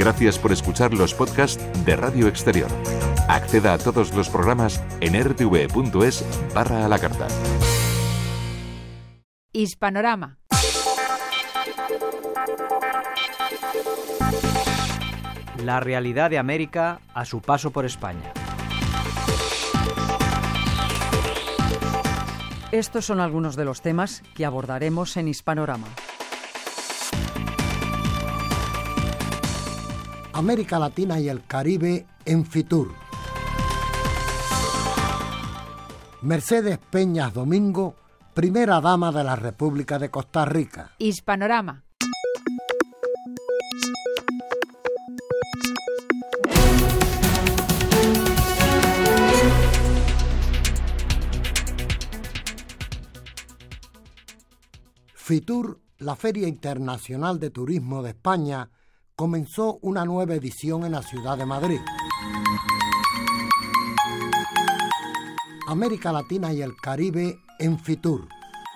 Gracias por escuchar los podcasts de Radio Exterior. Acceda a todos los programas en rtv.es/a la carta. Hispanorama. La realidad de América a su paso por España. Estos son algunos de los temas que abordaremos en Hispanorama. América Latina y el Caribe en Fitur. Mercedes Peñas Domingo, primera dama de la República de Costa Rica. Hispanorama. Fitur, la Feria Internacional de Turismo de España, comenzó una nueva edición en la ciudad de Madrid. América Latina y el Caribe en Fitur.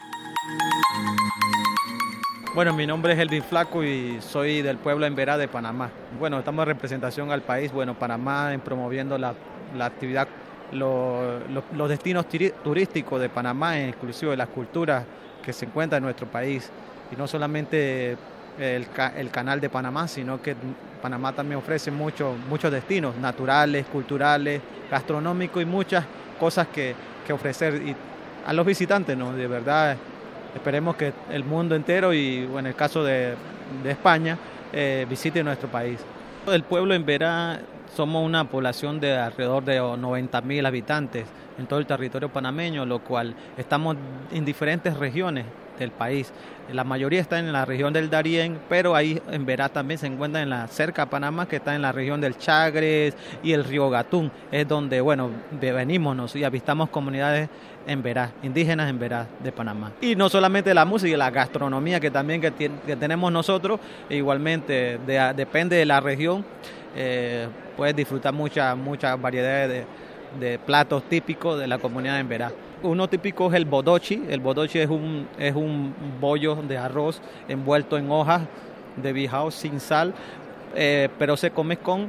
Bueno, mi nombre es Elvin Flaco y soy del pueblo Emberá de Panamá. Bueno, estamos en representación al país, Panamá en promoviendo la actividad, los destinos turísticos de Panamá, inclusive las culturas que se encuentran en nuestro país. Y no solamente el canal de Panamá, sino que Panamá también ofrece muchos destinos naturales, culturales, gastronómicos y muchas cosas que ofrecer a los visitantes, ¿no? De verdad, esperemos que el mundo entero y en el caso de España visite nuestro país. El pueblo Emberá somos una población de alrededor de 90.000 habitantes en todo el territorio panameño, lo cual estamos en diferentes regiones del país. La mayoría está en la región del Darién, pero ahí en Emberá también se encuentra cerca a Panamá, que está en la región del Chagres y el río Gatún. Es donde, venimos y avistamos comunidades Emberá, indígenas Emberá de Panamá. Y no solamente la música y la gastronomía que también que tenemos nosotros, igualmente depende de la región, puedes disfrutar muchas variedades de platos típicos de la comunidad de Emberá. Uno típico es el bodochi. El bodochi es un bollo de arroz envuelto en hojas de bijao sin sal, pero se come con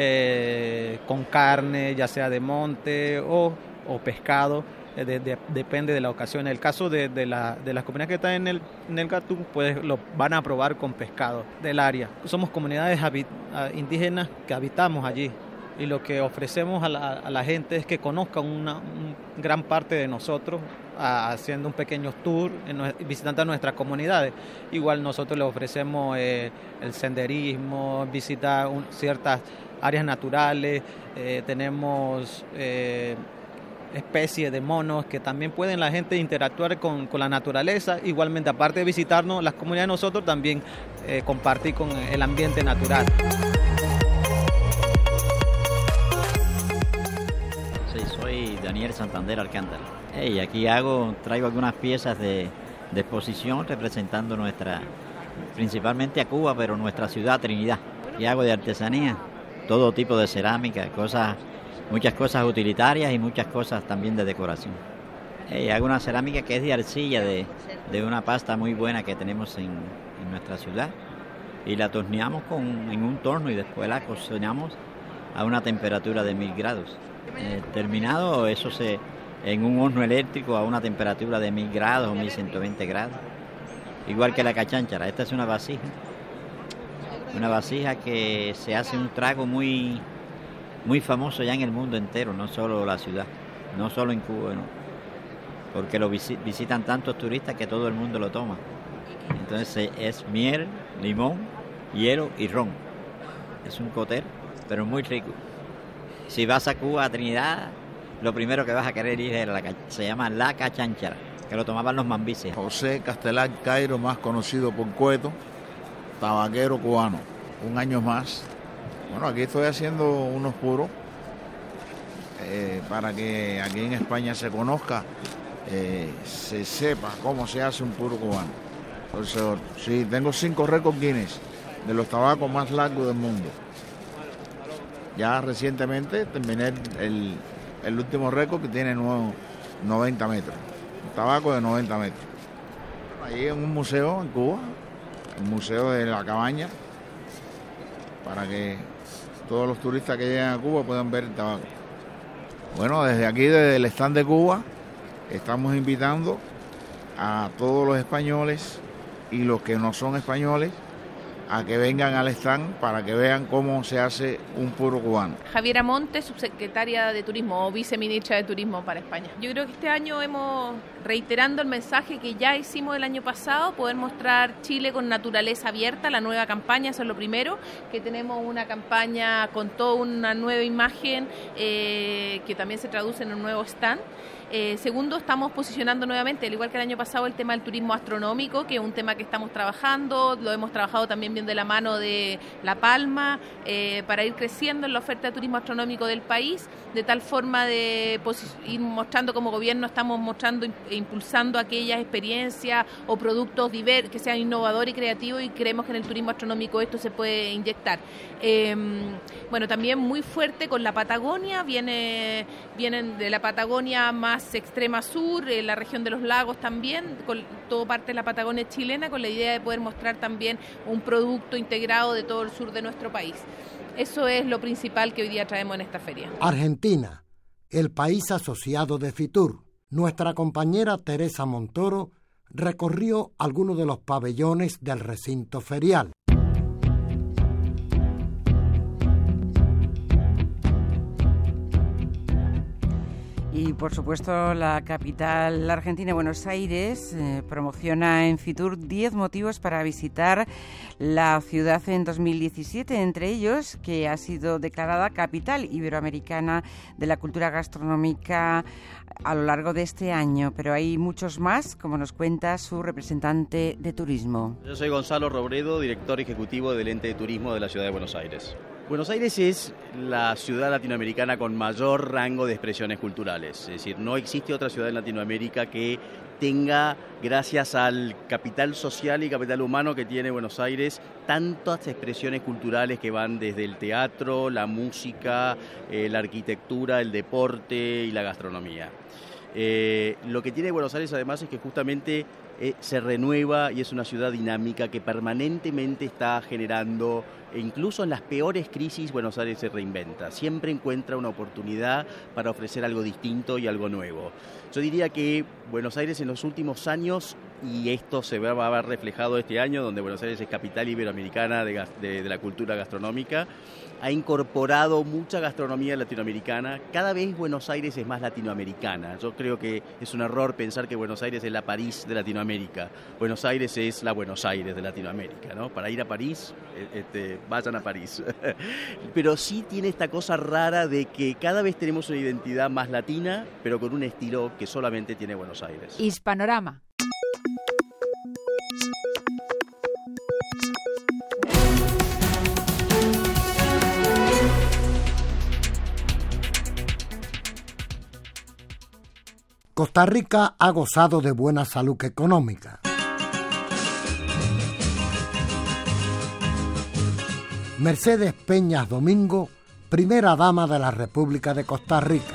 carne, ya sea de monte o pescado, depende de la ocasión. En el caso de las comunidades que están en el Gatún, pues lo van a probar con pescado del área. Somos comunidades indígenas que habitamos allí. Y lo que ofrecemos a la gente es que conozcan una gran parte de nosotros, haciendo un pequeño tour, visitando nuestras comunidades. Igual nosotros les ofrecemos el senderismo, visitar ciertas áreas naturales, tenemos especies de monos que también pueden la gente interactuar con la naturaleza. Igualmente, aparte de visitarnos las comunidades, nosotros también compartir con el ambiente natural. Soy Daniel Santander Alcántara. Aquí traigo algunas piezas de exposición representando principalmente a Cuba, pero nuestra ciudad Trinidad. Y hago de artesanía, todo tipo de cerámica, muchas cosas utilitarias y muchas cosas también de decoración. Hago una cerámica que es de arcilla, de una pasta muy buena que tenemos en nuestra ciudad, y la torneamos en un torno y después la cocinamos a una temperatura de 1000 grados. Terminado, en un horno eléctrico a una temperatura de 1000 grados o 1120 grados. Igual que la cachánchara. Esta es una vasija que se hace un trago muy, muy famoso ya en el mundo entero, no solo la ciudad, no solo en Cuba, ¿no? Porque lo visitan tantos turistas que todo el mundo lo toma. Entonces es miel, limón, hielo y ron. Es un cóctel, pero muy rico. Si vas a Cuba, a Trinidad, lo primero que vas a querer ir se llama la cachánchara, que lo tomaban los mambises. José Castelar Cairo, más conocido por Cueto, tabaquero cubano. Un año más. Aquí estoy haciendo unos puros para que aquí en España se conozca, se sepa cómo se hace un puro cubano. Entonces, sí, tengo 5 récords Guinness de los tabacos más largos del mundo. Ya recientemente terminé el último récord, que tiene 90 metros. Un tabaco de 90 metros. Ahí en un museo en Cuba, el Museo de la Cabaña, para que todos los turistas que lleguen a Cuba puedan ver el tabaco. Bueno, desde aquí, desde el stand de Cuba, estamos invitando a todos los españoles y los que no son españoles a que vengan al stand para que vean cómo se hace un puro cubano. Javiera Montes, subsecretaria de Turismo o viceministra de Turismo para España. Yo creo que este año hemos, reiterando el mensaje que ya hicimos el año pasado, poder mostrar Chile con naturaleza abierta, la nueva campaña, eso es lo primero, que tenemos una campaña con toda una nueva imagen que también se traduce en un nuevo stand. Segundo, estamos posicionando nuevamente, al igual que el año pasado, el tema del turismo astronómico, que es un tema que estamos trabajando, lo hemos trabajado también bien de la mano de La Palma, para ir creciendo en la oferta de turismo astronómico del país, de tal forma de ir mostrando como gobierno, estamos mostrando e impulsando aquellas experiencias o productos que sean innovadores y creativos, y creemos que en el turismo astronómico esto se puede inyectar. Bueno, también muy fuerte con la Patagonia, vienen de la Patagonia más extrema sur, la región de los lagos también, con todo parte de la Patagonia chilena, con la idea de poder mostrar también un producto integrado de todo el sur de nuestro país. Eso es lo principal que hoy día traemos en esta feria. Argentina, el país asociado de Fitur. Nuestra compañera Teresa Montoro recorrió algunos de los pabellones del recinto ferial. Y, por supuesto, la capital argentina, Buenos Aires, promociona en Fitur 10 motivos para visitar la ciudad en 2017, entre ellos que ha sido declarada capital iberoamericana de la cultura gastronómica a lo largo de este año. Pero hay muchos más, como nos cuenta su representante de turismo. Yo soy Gonzalo Robredo, director ejecutivo del Ente de Turismo de la Ciudad de Buenos Aires. Buenos Aires es la ciudad latinoamericana con mayor rango de expresiones culturales, es decir, no existe otra ciudad en Latinoamérica que tenga, gracias al capital social y capital humano que tiene Buenos Aires, tantas expresiones culturales que van desde el teatro, la música, la arquitectura, el deporte y la gastronomía. Lo que tiene Buenos Aires además es que justamente se renueva y es una ciudad dinámica que permanentemente está generando, e incluso en las peores crisis Buenos Aires se reinventa, siempre encuentra una oportunidad para ofrecer algo distinto y algo nuevo. Yo diría que Buenos Aires en los últimos años, y esto se va a ver reflejado este año, donde Buenos Aires es capital iberoamericana de la cultura gastronómica, ha incorporado mucha gastronomía latinoamericana. Cada vez Buenos Aires es más latinoamericana. Yo creo que es un error pensar que Buenos Aires es la París de Latinoamérica. Buenos Aires es la Buenos Aires de Latinoamérica, ¿no? Para ir a París, vayan a París. Pero sí tiene esta cosa rara de que cada vez tenemos una identidad más latina, pero con un estilo que solamente tiene Buenos Aires. Hispanorama. Costa Rica ha gozado de buena salud económica. Mercedes Peñas Domingo, primera dama de la República de Costa Rica.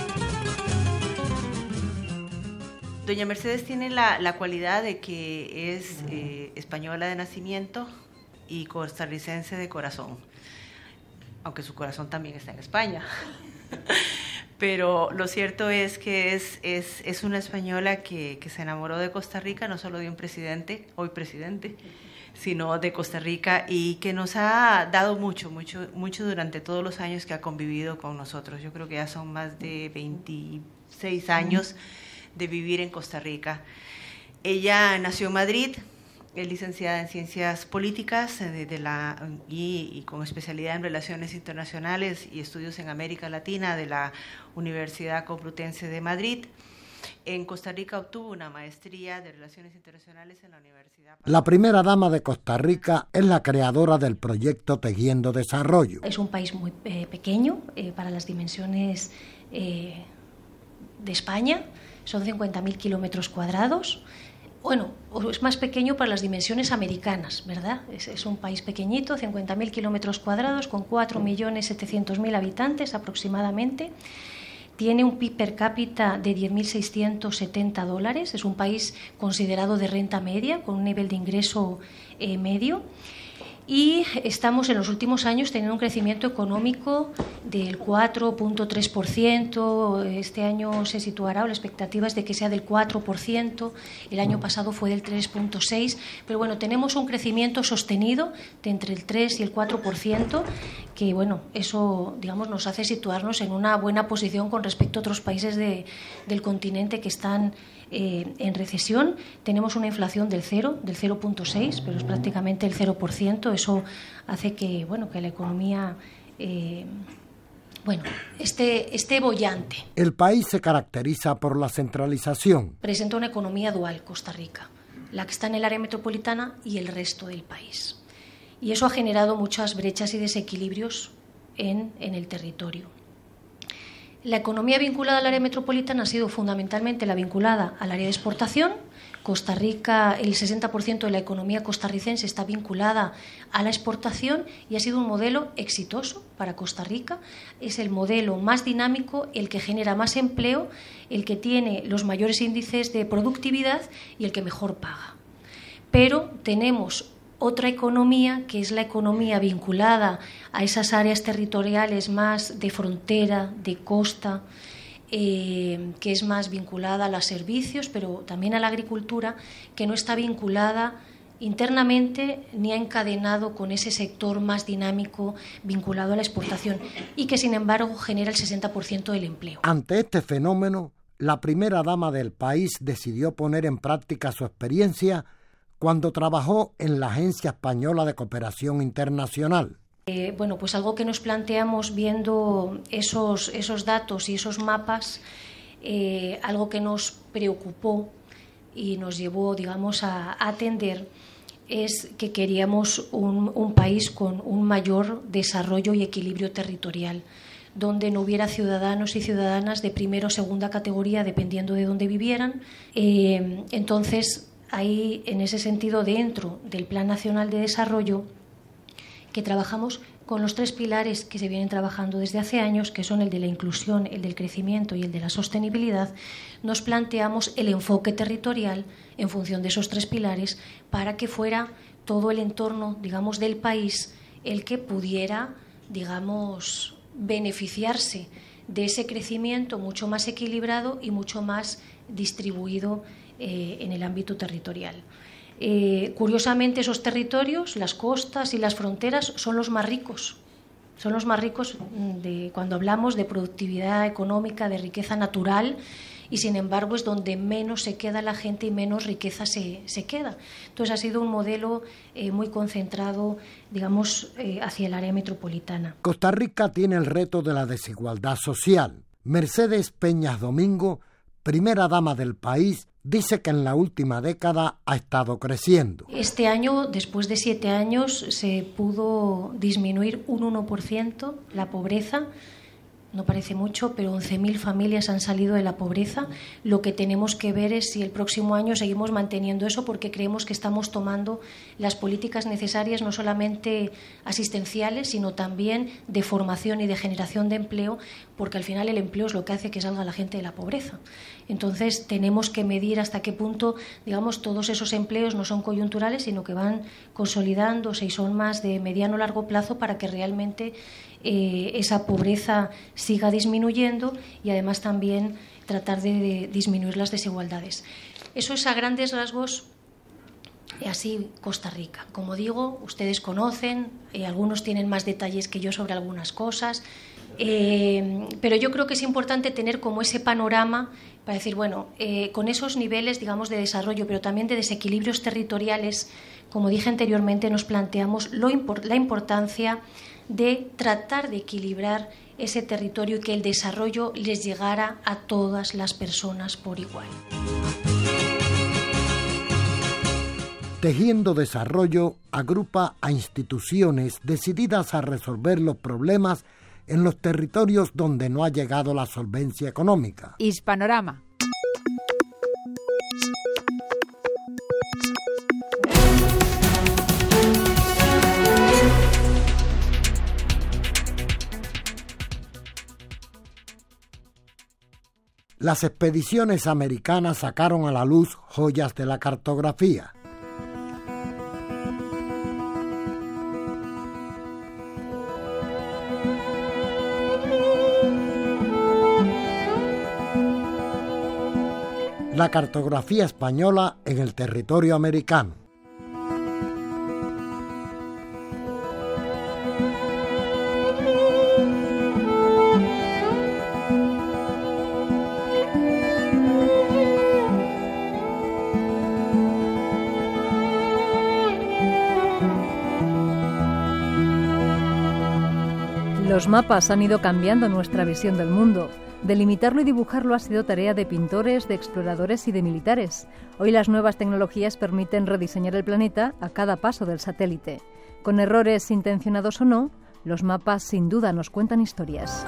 Doña Mercedes tiene la cualidad de que es española de nacimiento y costarricense de corazón, aunque su corazón también está en España. Pero lo cierto es que es una española que se enamoró de Costa Rica, no solo de un presidente, hoy presidente, sino de Costa Rica, y que nos ha dado mucho durante todos los años que ha convivido con nosotros. Yo creo que ya son más de 26 años de vivir en Costa Rica. Ella nació en Madrid, es licenciada en Ciencias Políticas y con especialidad en Relaciones Internacionales y Estudios en América Latina de la Universidad Complutense de Madrid. En Costa Rica obtuvo una maestría de Relaciones Internacionales en la Universidad. La primera dama de Costa Rica es la creadora del proyecto Tejiendo Desarrollo. Es un país muy pequeño para las dimensiones de España, son 50.000 kilómetros cuadrados. Bueno, es más pequeño para las dimensiones americanas, ¿verdad? Es un país pequeñito, 50.000 kilómetros cuadrados, con 4.700.000 habitantes aproximadamente. Tiene un PIB per cápita de $10.670. Es un país considerado de renta media, con un nivel de ingreso medio. y estamos en los últimos años teniendo un crecimiento económico del 4.3%. Este año se situará, o la expectativa es de que sea del 4%, el año pasado fue del 3.6%, pero bueno, tenemos un crecimiento sostenido de entre el 3 y el 4%, que bueno, eso digamos nos hace situarnos en una buena posición con respecto a otros países del continente que están en recesión. Tenemos una inflación del 0.6%, pero es prácticamente el 0%. Eso hace que, bueno, que la economía esté boyante. El país se caracteriza por la centralización. Presenta una economía dual, Costa Rica, la que está en el área metropolitana y el resto del país. Y eso ha generado muchas brechas y desequilibrios en el territorio. La economía vinculada al área metropolitana ha sido fundamentalmente la vinculada al área de exportación. Costa Rica, el 60% de la economía costarricense está vinculada a la exportación y ha sido un modelo exitoso para Costa Rica. Es el modelo más dinámico, el que genera más empleo, el que tiene los mayores índices de productividad y el que mejor paga. Pero tenemos otra economía, que es la economía vinculada a esas áreas territoriales más de frontera, de costa, que es más vinculada a los servicios, pero también a la agricultura, que no está vinculada internamente ni ha encadenado con ese sector más dinámico vinculado a la exportación y que, sin embargo, genera el 60% del empleo. Ante este fenómeno, la primera dama del país decidió poner en práctica su experiencia cuando trabajó en la Agencia Española de Cooperación Internacional. Pues algo que nos planteamos viendo esos datos y esos mapas, algo que nos preocupó y nos llevó, digamos, a atender, es que queríamos un país con un mayor desarrollo y equilibrio territorial, donde no hubiera ciudadanos y ciudadanas de primera o segunda categoría, dependiendo de dónde vivieran. Entonces, ahí, en ese sentido, dentro del Plan Nacional de Desarrollo, que trabajamos con los 3 pilares que se vienen trabajando desde hace años, que son el de la inclusión, el del crecimiento y el de la sostenibilidad, nos planteamos el enfoque territorial en función de esos 3 pilares para que fuera todo el entorno, digamos, del país el que pudiera, digamos, beneficiarse de ese crecimiento mucho más equilibrado y mucho más distribuido en el ámbito territorial. Curiosamente, esos territorios, las costas y las fronteras, son los más ricos. Son los más ricos cuando hablamos de productividad económica, de riqueza natural, y sin embargo es donde menos se queda la gente y menos riqueza se queda. Entonces ha sido un modelo muy concentrado, digamos, hacia el área metropolitana. Costa Rica tiene el reto de la desigualdad social. Mercedes Peñas Domingo, primera dama del país, dice que en la última década ha estado creciendo. Este año, después de 7 años, se pudo disminuir un 1% la pobreza. No parece mucho, pero 11.000 familias han salido de la pobreza. Lo que tenemos que ver es si el próximo año seguimos manteniendo eso, porque creemos que estamos tomando las políticas necesarias, no solamente asistenciales, sino también de formación y de generación de empleo, porque al final el empleo es lo que hace que salga la gente de la pobreza. Entonces tenemos que medir hasta qué punto, digamos, todos esos empleos no son coyunturales, sino que van consolidándose y son más de mediano o largo plazo para que realmente esa pobreza siga disminuyendo y además también tratar de disminuir las desigualdades. Eso es a grandes rasgos así Costa Rica. Como digo, ustedes conocen, algunos tienen más detalles que yo sobre algunas cosas, pero yo creo que es importante tener como ese panorama para decir, bueno, con esos niveles, digamos, de desarrollo, pero también de desequilibrios territoriales, como dije anteriormente, nos planteamos la importancia de tratar de equilibrar ese territorio y que el desarrollo les llegara a todas las personas por igual. Tejiendo Desarrollo agrupa a instituciones decididas a resolver los problemas en los territorios donde no ha llegado la solvencia económica. Hispanorama. Las expediciones americanas sacaron a la luz joyas de la cartografía. la cartografía española en el territorio americano. Los mapas han ido cambiando nuestra visión del mundo. Delimitarlo y dibujarlo ha sido tarea de pintores, de exploradores y de militares. Hoy las nuevas tecnologías permiten rediseñar el planeta a cada paso del satélite. Con errores intencionados o no, los mapas sin duda nos cuentan historias.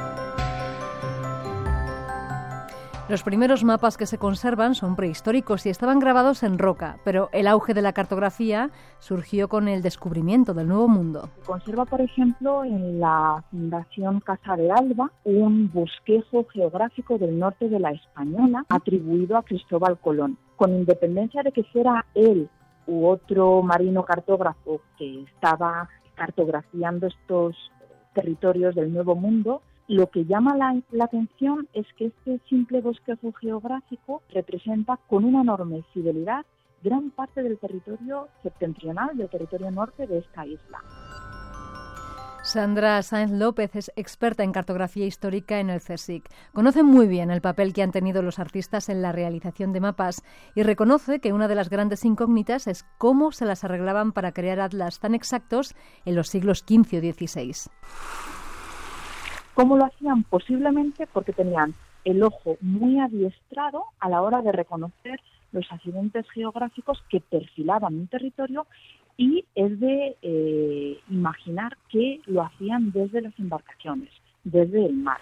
Los primeros mapas que se conservan son prehistóricos y estaban grabados en roca, pero el auge de la cartografía surgió con el descubrimiento del Nuevo Mundo. Se conserva, por ejemplo, en la Fundación Casa de Alba, un bosquejo geográfico del norte de la Española atribuido a Cristóbal Colón. Con independencia de que fuera él u otro marino cartógrafo que estaba cartografiando estos territorios del Nuevo Mundo, lo que llama la atención es que este simple bosquejo geográfico representa con una enorme fidelidad gran parte del territorio septentrional, del territorio norte de esta isla. Sandra Sáenz López es experta en cartografía histórica en el CSIC. Conoce muy bien el papel que han tenido los artistas en la realización de mapas y reconoce que una de las grandes incógnitas es cómo se las arreglaban para crear atlas tan exactos en los siglos XV o XVI. ¿Cómo lo hacían? Posiblemente porque tenían el ojo muy adiestrado a la hora de reconocer los accidentes geográficos que perfilaban un territorio, y es de imaginar que lo hacían desde las embarcaciones, desde el mar.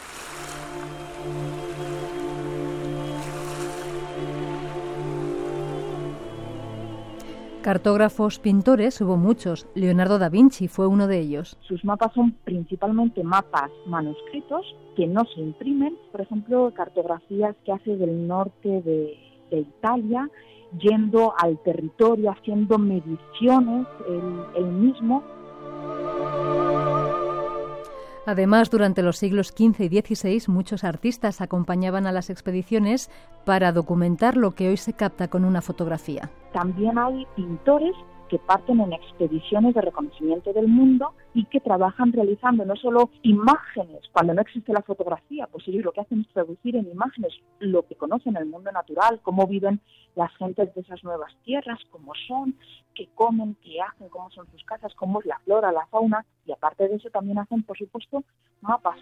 Cartógrafos, pintores, hubo muchos. Leonardo da Vinci fue uno de ellos. Sus mapas son principalmente mapas manuscritos que no se imprimen. Por ejemplo, cartografías que hace del norte de Italia, yendo al territorio, haciendo mediciones él mismo. Además, durante los siglos XV y XVI, muchos artistas acompañaban a las expediciones para documentar lo que hoy se capta con una fotografía. También hay pintores que parten en expediciones de reconocimiento del mundo y que trabajan realizando no solo imágenes, cuando no existe la fotografía, pues ellos lo que hacen es traducir en imágenes lo que conocen el mundo natural, cómo viven las gentes de esas nuevas tierras, cómo son, qué comen, qué hacen, cómo son sus casas, cómo es la flora, la fauna, y aparte de eso también hacen, por supuesto, mapas.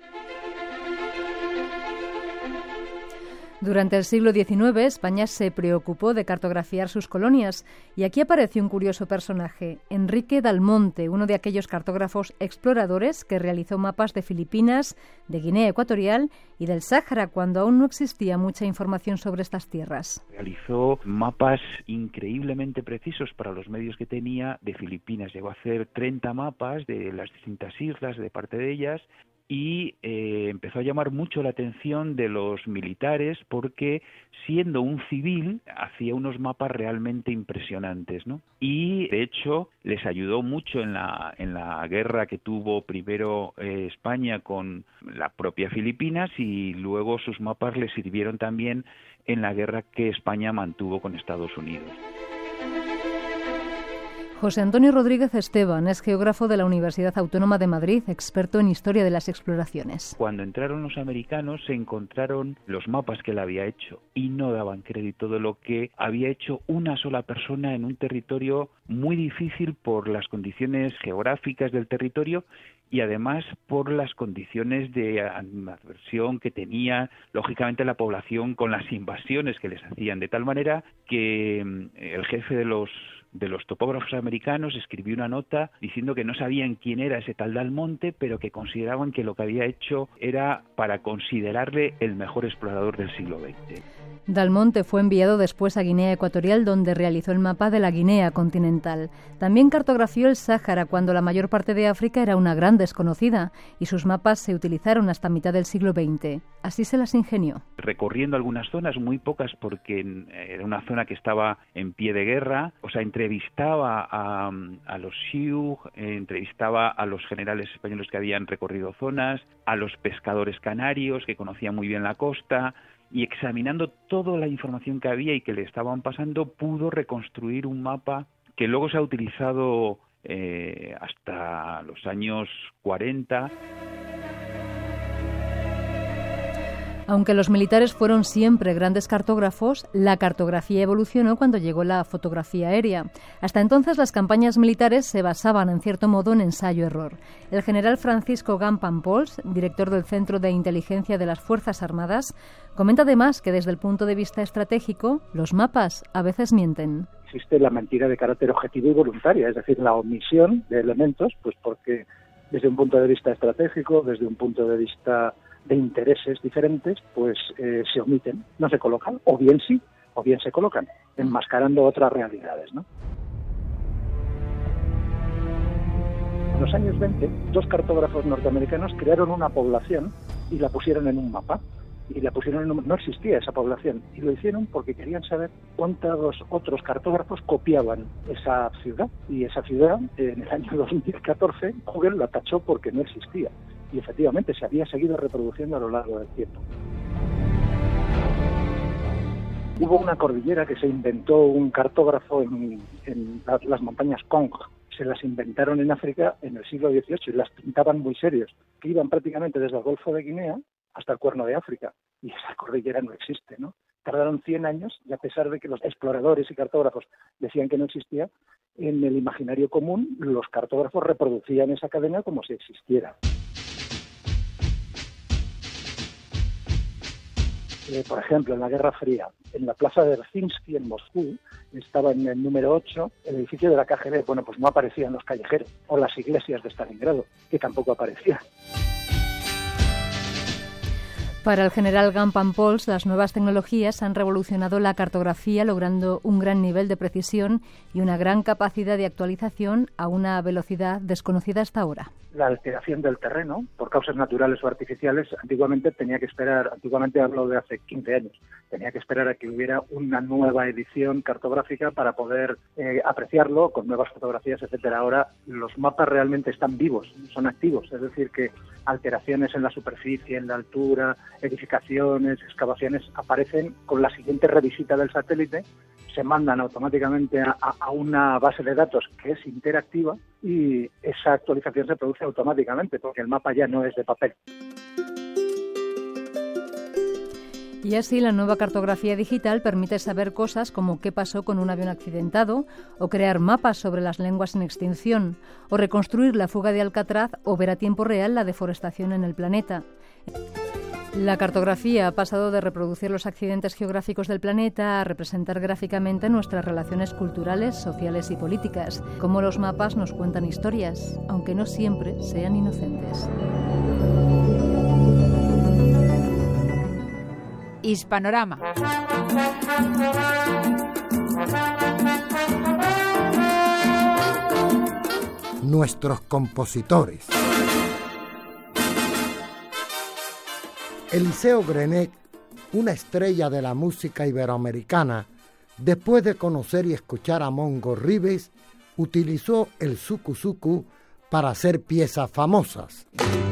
Durante el siglo XIX, España se preocupó de cartografiar sus colonias y aquí apareció un curioso personaje, Enrique Dalmonte, uno de aquellos cartógrafos exploradores que realizó mapas de Filipinas, de Guinea Ecuatorial y del Sáhara, cuando aún no existía mucha información sobre estas tierras. Realizó mapas increíblemente precisos para los medios que tenía de Filipinas. Llegó a hacer 30 mapas de las distintas islas, de parte de ellas, y empezó a llamar mucho la atención de los militares porque, siendo un civil, hacía unos mapas realmente impresionantes, ¿no? Y, de hecho, les ayudó mucho en la guerra que tuvo primero España con la propia Filipinas, y luego sus mapas les sirvieron también en la guerra que España mantuvo con Estados Unidos. José Antonio Rodríguez Esteban es geógrafo de la Universidad Autónoma de Madrid, experto en historia de las exploraciones. Cuando entraron los americanos se encontraron los mapas que él había hecho y no daban crédito de lo que había hecho una sola persona en un territorio muy difícil por las condiciones geográficas del territorio y además por las condiciones de animadversión que tenía, lógicamente, la población con las invasiones que les hacían, de tal manera que el jefe de los topógrafos americanos escribió una nota diciendo que no sabían quién era ese tal Dalmonte, pero que consideraban que lo que había hecho era para considerarle el mejor explorador del siglo XX. Dalmonte fue enviado después a Guinea Ecuatorial, donde realizó el mapa de la Guinea continental. También cartografió el Sáhara, cuando la mayor parte de África era una gran desconocida, y sus mapas se utilizaron hasta mitad del siglo XX. Así se las ingenió. Recorriendo algunas zonas, muy pocas porque era una zona que estaba en pie de guerra, o sea, entrevistaba a los Sioux, entrevistaba a los generales españoles que habían recorrido zonas, a los pescadores canarios que conocían muy bien la costa, y examinando toda la información que había y que le estaban pasando, pudo reconstruir un mapa que luego se ha utilizado hasta los años 40. Aunque los militares fueron siempre grandes cartógrafos, la cartografía evolucionó cuando llegó la fotografía aérea. Hasta entonces las campañas militares se basaban en cierto modo en ensayo-error. El general Francisco Campan-Pols, director del Centro de Inteligencia de las Fuerzas Armadas, comenta además que desde el punto de vista estratégico, los mapas a veces mienten. Existe la mentira de carácter objetivo y voluntaria, es decir, la omisión de elementos, pues porque desde un punto de vista estratégico, desde un punto de vista de intereses diferentes, pues se omiten, no se colocan, o bien sí, o bien se colocan, enmascarando otras realidades, ¿no? En los años 20, 2 cartógrafos norteamericanos crearon una población y la pusieron en un mapa. Y la pusieron en un... No existía esa población, y lo hicieron porque querían saber cuántos otros cartógrafos copiaban esa ciudad. Y esa ciudad, en el año 2014, Google la tachó porque no existía. Y efectivamente se había seguido reproduciendo a lo largo del tiempo. Hubo una cordillera que se inventó un cartógrafo en las montañas Kong. Se las inventaron en África en el siglo XVIII y las pintaban muy serios, que iban prácticamente desde el Golfo de Guinea hasta el Cuerno de África. Y esa cordillera no existe, ¿no? Tardaron 100 años, y a pesar de que los exploradores y cartógrafos decían que no existía, en el imaginario común los cartógrafos reproducían esa cadena como si existiera. Por ejemplo, en la Guerra Fría, en la plaza de Rzinsky, en Moscú, estaba en el número 8, el edificio de la KGB. Bueno, pues no aparecían los callejeros, o las iglesias de Stalingrado, que tampoco aparecían. Para el general Campan-Pols, las nuevas tecnologías han revolucionado la cartografía, logrando un gran nivel de precisión y una gran capacidad de actualización a una velocidad desconocida hasta ahora. La alteración del terreno, por causas naturales o artificiales, antiguamente hablo de hace 15 años, tenía que esperar a que hubiera una nueva edición cartográfica para poder apreciarlo con nuevas fotografías, etcétera. Ahora los mapas realmente están vivos, son activos, es decir, que alteraciones en la superficie, en la altura, edificaciones, excavaciones, aparecen con la siguiente revisita del satélite, se mandan automáticamente a una base de datos que es interactiva y esa actualización se produce automáticamente porque el mapa ya no es de papel. Y así la nueva cartografía digital permite saber cosas como qué pasó con un avión accidentado, o crear mapas sobre las lenguas en extinción, o reconstruir la fuga de Alcatraz, o ver a tiempo real la deforestación en el planeta. La cartografía ha pasado de reproducir los accidentes geográficos del planeta a representar gráficamente nuestras relaciones culturales, sociales y políticas. Como los mapas nos cuentan historias, aunque no siempre sean inocentes. Hispanorama. Nuestros compositores. Eliseo Grenet, una estrella de la música iberoamericana, después de conocer y escuchar a Mongo Ribes, utilizó el suku-suku para hacer piezas famosas.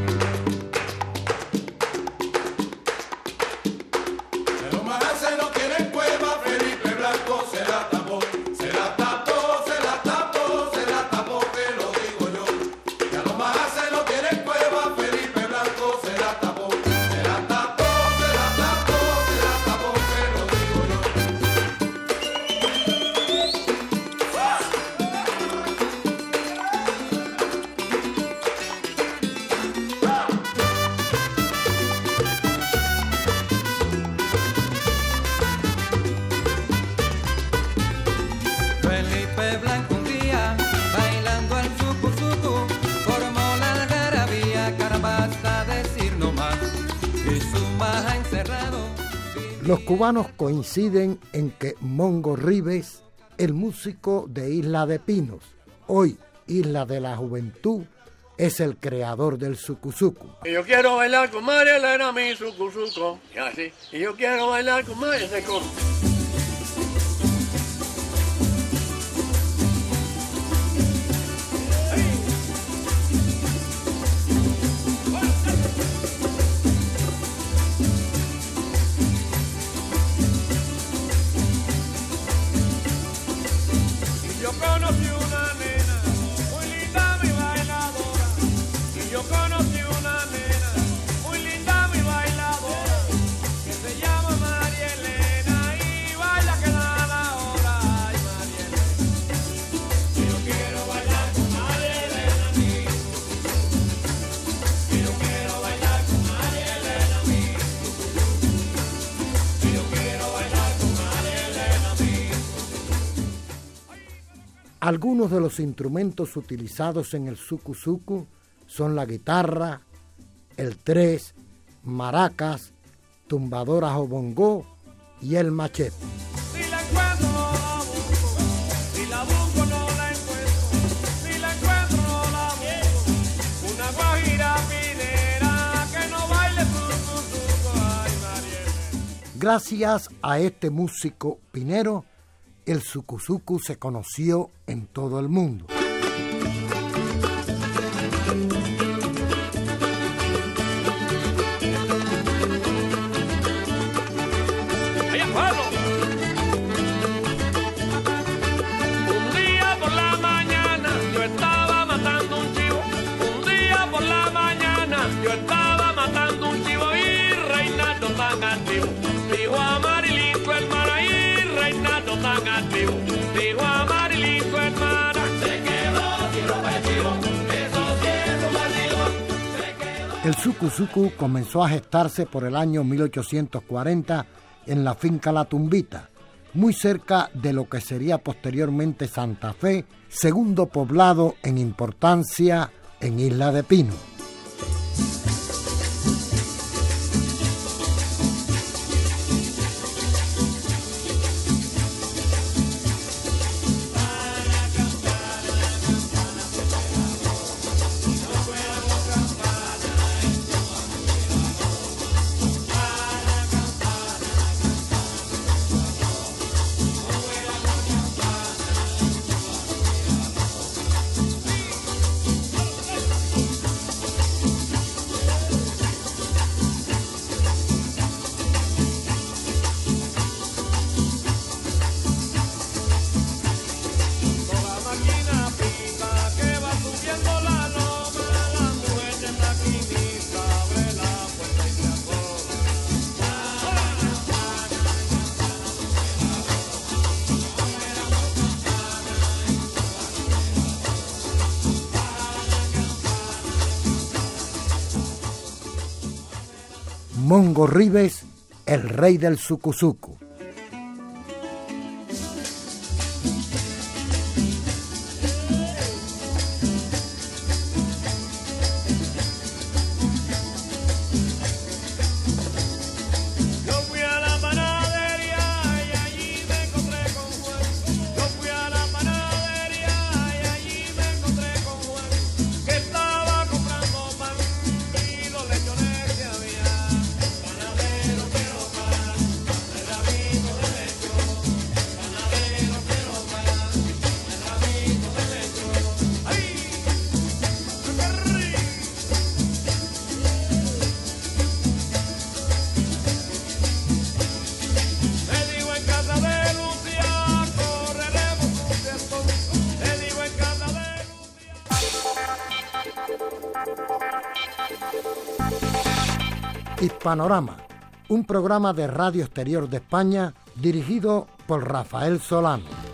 Los cubanos coinciden en que Mongo Ribes, el músico de Isla de Pinos, hoy Isla de la Juventud, es el creador del suku-suku. Y yo quiero bailar con María Elena, mi suku-suku, y así. Y yo quiero bailar con María Elena. Algunos de los instrumentos utilizados en el suku-suku son la guitarra, el tres, maracas, tumbadoras o bongó y el machete. Si la encuentro no la busco, si la busco no la encuentro, si la encuentro no la busco, una guajira minera que no baile suku-suku, ay Mariela. Gracias a este músico pinero, el suku-suku se conoció en todo el mundo. Un día por la mañana yo estaba matando un chivo. Un día por la mañana yo estaba matando un chivo y Reinaldo tan activo. Dijo a Marilyn tu hermana y Reinaldo tan activo. Dijo a Marilyn tu hermana. Se quedó sin ropa de chivo. Eso sí es un vacío. El suku-suku comenzó a gestarse por el año 1840 en la finca La Tumbita, muy cerca de lo que sería posteriormente Santa Fe, segundo poblado en importancia en Isla de Pino. Mongo Ribes, el rey del suku-suku. Yo fui a la panadería y allí me encontré con Juan. Yo fui a la panadería y allí me encontré con Juan, que estaba comprando pan y los lechones que había. Panadero quiero pan, el rabito de lechón. Panadero quiero pan, el rabito de lechón. ¡Ay! ¡Qué rico! Le digo en casa de Lucía, correremos un tiempo. Le digo en casa de Lucía. Hispanorama, un programa de Radio Exterior de España dirigido por Rafael Solano.